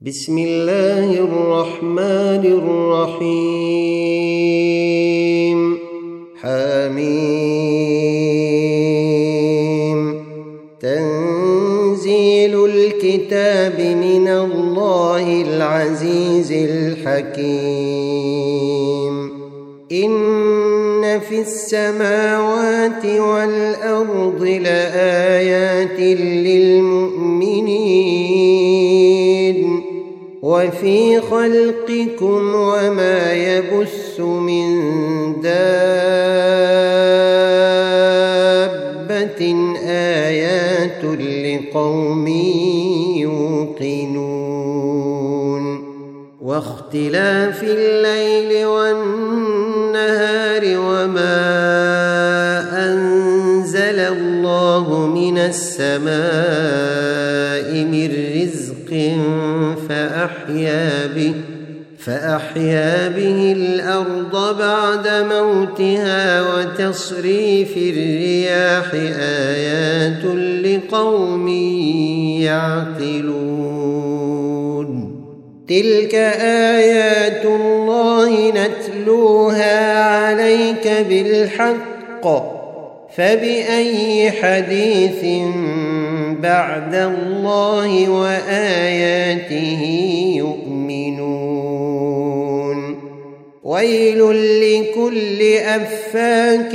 بسم الله الرحمن الرحيم حميم تنزيل الكتاب من الله العزيز الحكيم إن في السماوات والأرض لآيات للمؤمنين وفي خلقكم وما يبث من دابة آيات لقوم يوقنون واختلاف الليل والنهار وما أنزل الله من السماء من رزق فأحيا به الأرض بعد موتها وتصريف الرياح آيات لقوم يعقلون تلك آيات الله نتلوها عليك بالحق فبأي حديث بعد الله وآياته يؤمنون ويل لكل أفاك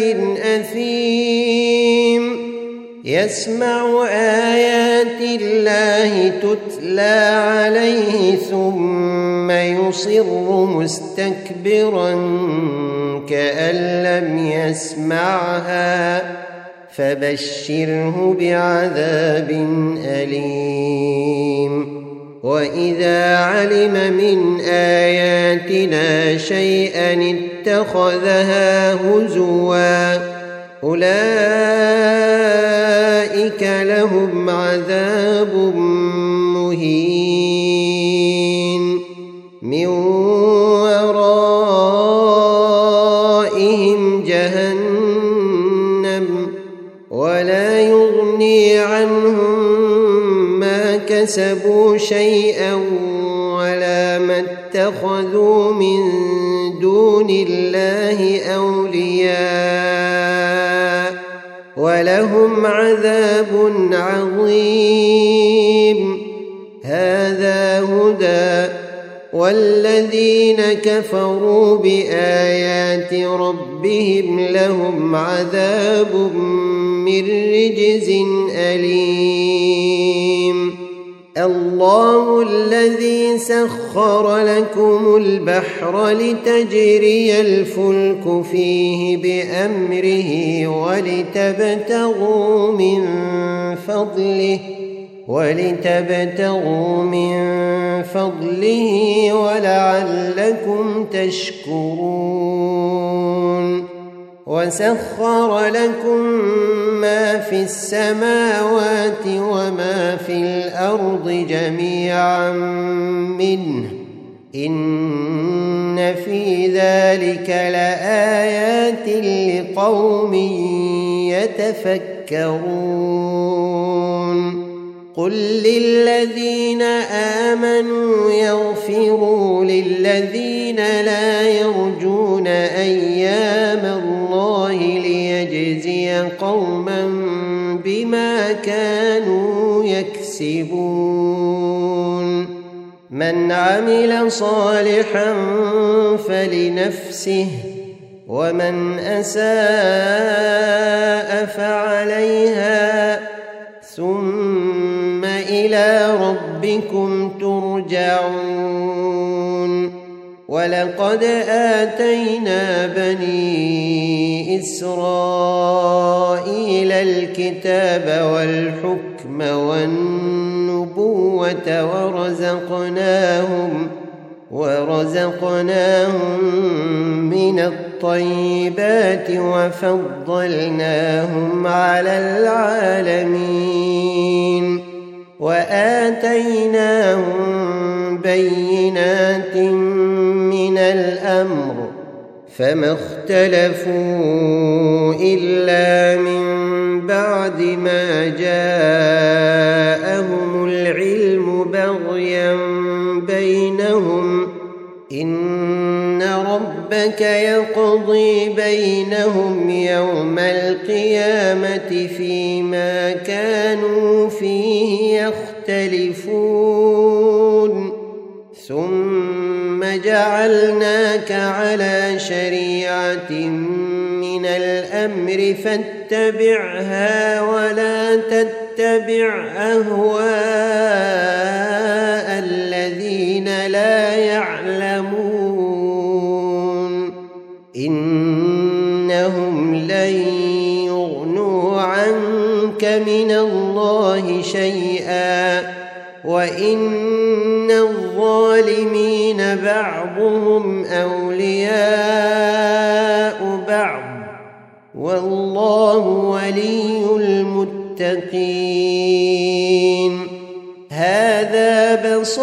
أثيم يسمع آيات الله تتلى عليه ثم يصر مستكبرا كأن لم يسمعها فبشره بعذاب أليم وإذا علم من آياتنا شيئا اتخذها هزوا أولئك لهم عذاب مهين من ورائهم جهنم ولا يغني عنهم ما كسبوا شيئا ولا ما اتخذوا من دون الله أولياء ولهم عذاب عظيم هذا هدى والذين كفروا بآيات ربهم لهم عذاب من رجز أليم الله الذي سخر لكم البحر لتجري الفلك فيه بأمره ولتبتغوا من فضله ولعلكم تشكرون وسخر لكم ما في السماوات وما في الأرض جميعا منه إن في ذلك لآيات لقوم يتفكرون قل للذين آمنوا يغفروا للذين لا يرجون أيام الله ليجزي قوما بما كانوا يكسبون من عمل صالحا فلنفسه ومن أساء فعليها ثم إلى ربكم ترجعون ولقد آتينا بني إسرائيل الكتاب والحكم والنبوة ورزقناهم من الطيبات وفضلناهم على العالمين وآتيناهم بينات من الأمر فما اختلفوا إلا من بعد ما جاءهم العلم بغيا بينهم إن ربك يقضي بينهم يوم القيامة فيما كانوا فيه يختلفون ثم جعلناك على شريعة من الأمر فاتبعها ولا تتبع أهواء الذين لا يعلمون إنهم لن يغنوا عنك من الله شيئا وإن الظالمين بعضهم أولياء بعض والله ولي المتقين هذا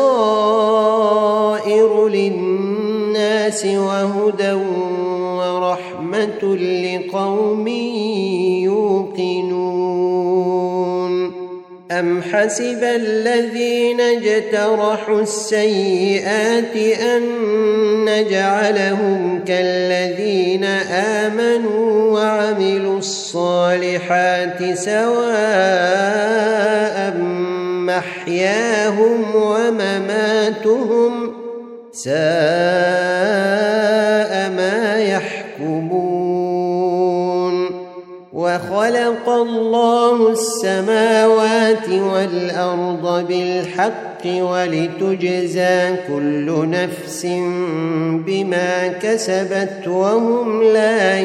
بصائر للناس وهدى ورحمة لقوم يوقنون أم حسب الذين اجترحوا السيئات أن نجعلهم كالذين آمنوا وعملوا الصالحات سواء محياهم ومماتهم ساء ما يحكمون وخلق الله السماوات والأرض بالحق ولتجزى كل نفس بما كسبت وهم لا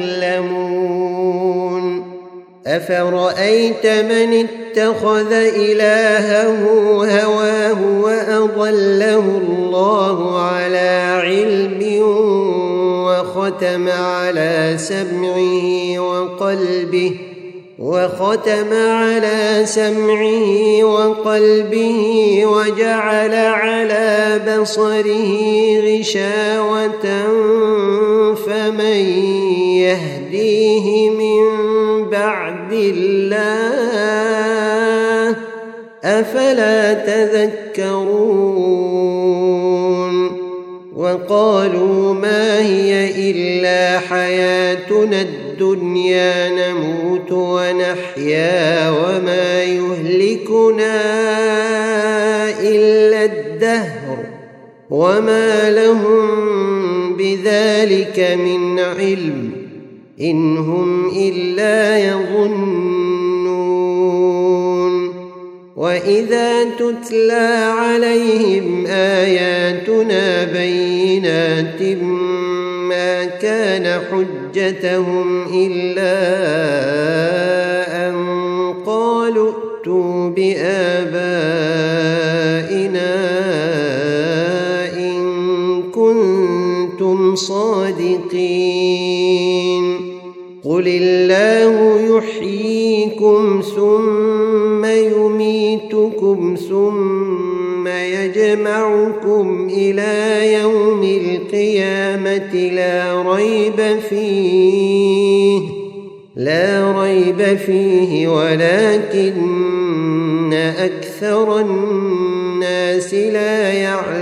يظلمون أفرأيت من اتخذ إلهه هواه وأضله الله على علم وختم على سمعه وقلبه وجعل على بصره غشاوة فمن يهديه من بعد الله أفلا تذكرون وقالوا ما هي إلا حياتنا الدنيا نموت ونحيا وما يهلكنا إلا الدهر وما لهم بذلك من علم إن هم إلا يظنون وإذا تتلى عليهم آياتنا بينات ما كان حجتهم إلا أن قالوا ائتوا بآبائنا إن كنتم صادقين قل الله يحييكم ثم يميتكم ثم يجمعكم إلى يوم القيامة لا ريب فيه ولكن أكثر الناس لا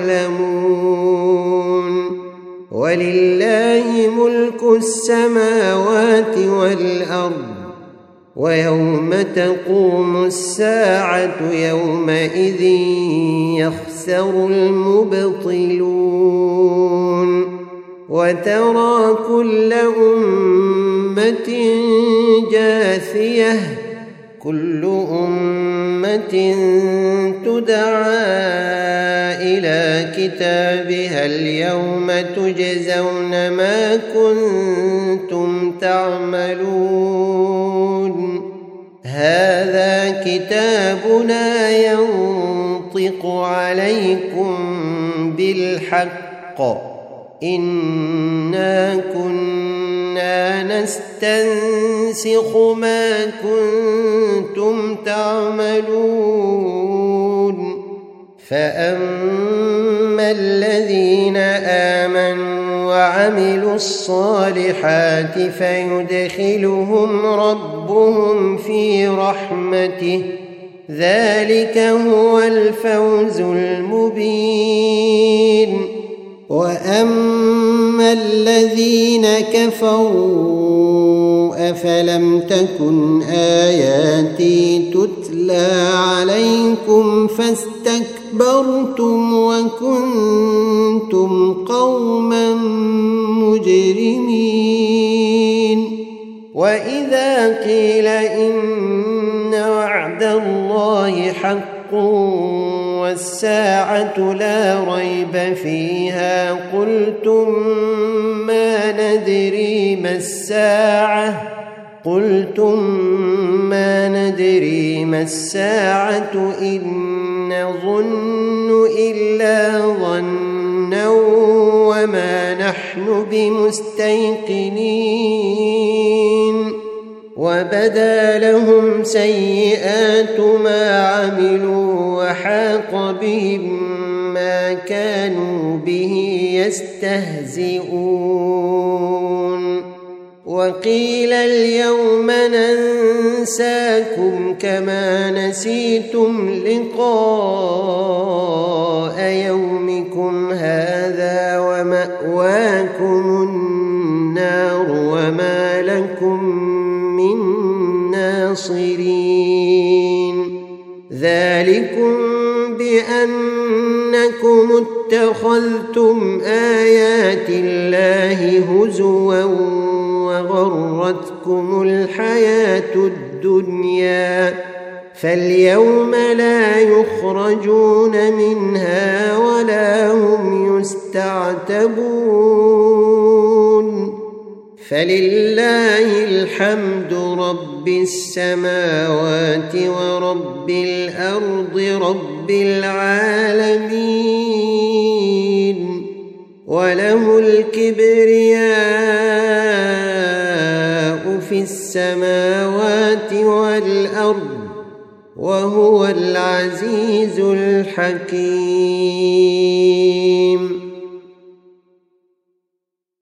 يعلمون ولله ملك السماوات والأرض ويوم تقوم الساعة يومئذ يخسر المبطلون وترى كل أمة جاثية كل أمة تدعى إلى كتابها اليوم تجزون ما كنتم تعملون هذا كتابنا ينطق عليكم بالحق إنا كنا نستنسخ ما كنتم تعملون فأما الذين آمنوا وعملوا الصالحات فيدخلهم ربهم في رحمته ذلك هو الفوز المبين. وأما الذين كفروا أفلم تكن آياتي تتلى عليكم فاستكبرتم وكنتم قوما مجرمين. وإذا قيل إن وعد الله حق والساعة لا ريب فيها قلتم ما ندري ما الساعة إن نظن إلا ظنا وما نحن بمستيقنين. وبدا لهم سيئات ما عملوا وحاق بهم ما كانوا به يستهزئون. وقيل اليوم ننساكم كما نسيتم لقاء يومكم هذا ومأواكم النار وما لكم من ناصرين. ذلكم بأنكم اتخذتم آيات الله هزوا وغرتكم الحياة الدنيا فاليوم لا يخرجون منها ولا هم يستعتبون. فلله الحمد رب السماوات ورب الأرض رب العالمين وله الكبرياء في السماوات والأرض وهو العزيز الحكيم.